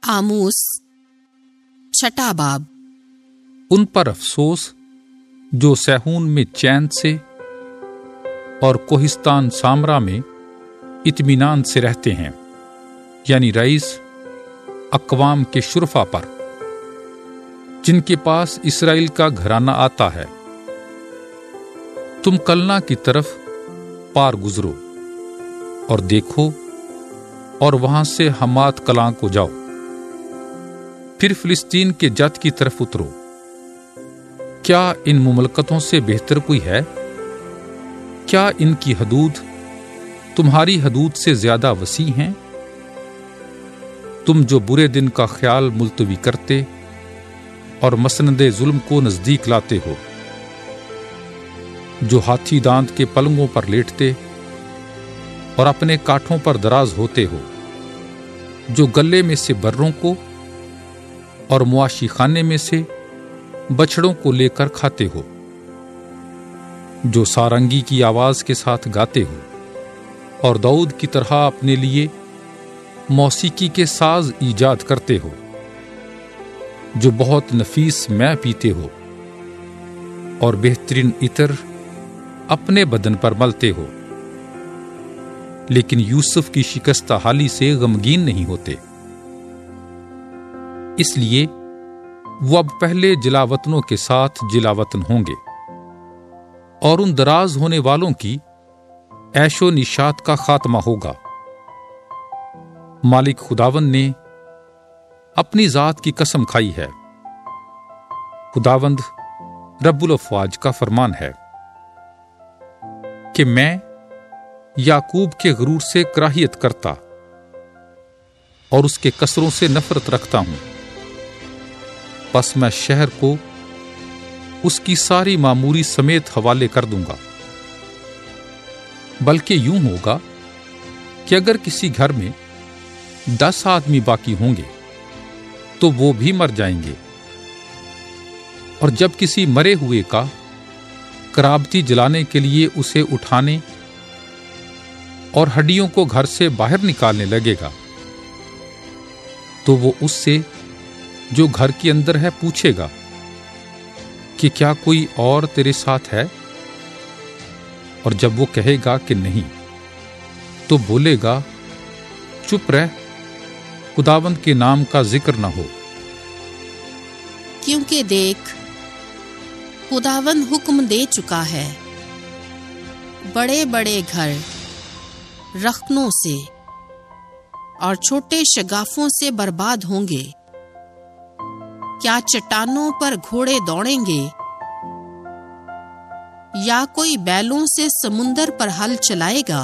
आमोस 6 बाब। उन पर अफसोस जो सहून में चैन से और कोहिस्तान सामरा में इत्मीनान से रहते हैं, यानी रईस अक़वाम के शुरफा पर, जिनके पास इसराइल का घराना आता है। तुम कलना की तरफ पार गुजरो और देखो, और वहां से हमात कलां को जाओ, फिर फिलिस्तीन के जत की तरफ उतरो। क्या इन मुमलकतों से बेहतर कोई है? क्या इनकी हदूद तुम्हारी हदूद से ज्यादा वसी हैं? तुम जो बुरे दिन का ख्याल मुलतवी करते और मसनदे जुल्म को नजदीक लाते हो, जो हाथी दांत के पलंगों पर लेटते और अपने काठों पर दराज होते हो, जो गले में से बर्रों को और मुआशी खाने में से बछड़ों को लेकर खाते हो, जो सारंगी की आवाज के साथ गाते हो और दाऊद की तरह अपने लिए मौसीकी के साज ईजाद करते हो, जो बहुत नफीस मै पीते हो और बेहतरीन इतर अपने बदन पर मलते हो, लेकिन यूसुफ की शिकस्ता हाली से गमगीन नहीं होते। इसलिए वो अब पहले जिलावतनों के साथ जिलावतन होंगे और उन दराज होने वालों की ऐशो निशात का खात्मा होगा। मालिक खुदावंद ने अपनी जात की कसम खाई है। खुदावंद रब्बुल अफ़वाज का फरमान है कि मैं याकूब के गुरूर से कराहियत करता और उसके कसरों से नफरत रखता हूं। बस मैं शहर को उसकी सारी मामूरी समेत हवाले कर दूंगा। बल्कि यूं होगा कि अगर किसी घर में 10 आदमी बाकी होंगे तो वो भी मर जाएंगे, और जब किसी मरे हुए का कराबती जलाने के लिए उसे उठाने और हड्डियों को घर से बाहर निकालने लगेगा, तो वो उससे जो घर के अंदर है पूछेगा कि क्या कोई और तेरे साथ है? और जब वो कहेगा कि नहीं, तो बोलेगा, चुप रह, खुदावंद के नाम का जिक्र न हो। क्योंकि देख, खुदावंद हुक्म दे चुका है, बड़े बड़े घर रखनों से और छोटे शगाफों से बर्बाद होंगे। क्या चट्टानों पर घोड़े दौड़ेंगे या कोई बैलों से समुंदर पर हल चलाएगा?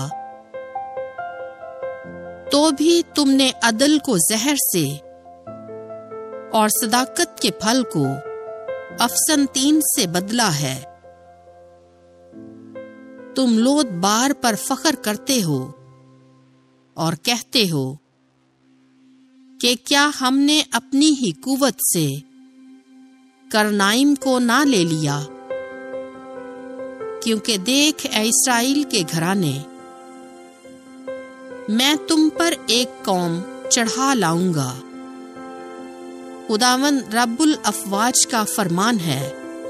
तो भी तुमने अदल को जहर से और सदाकत के फल को अफसनतीन से बदला है। तुम लोद बार पर फख्र करते हो और कहते हो कि क्या हमने अपनी ही कुव्वत से करनाइम को ना ले लिया? क्योंकि देख ऐ इस्राएल के घराने, मैं तुम पर एक कौम चढ़ा लाऊंगा। खुदावंद रब्बुल अफ़वाज का फरमान है,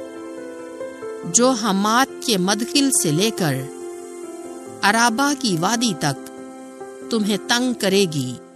जो हमात के मदखिल से लेकर अराबा की वादी तक तुम्हें तंग करेगी।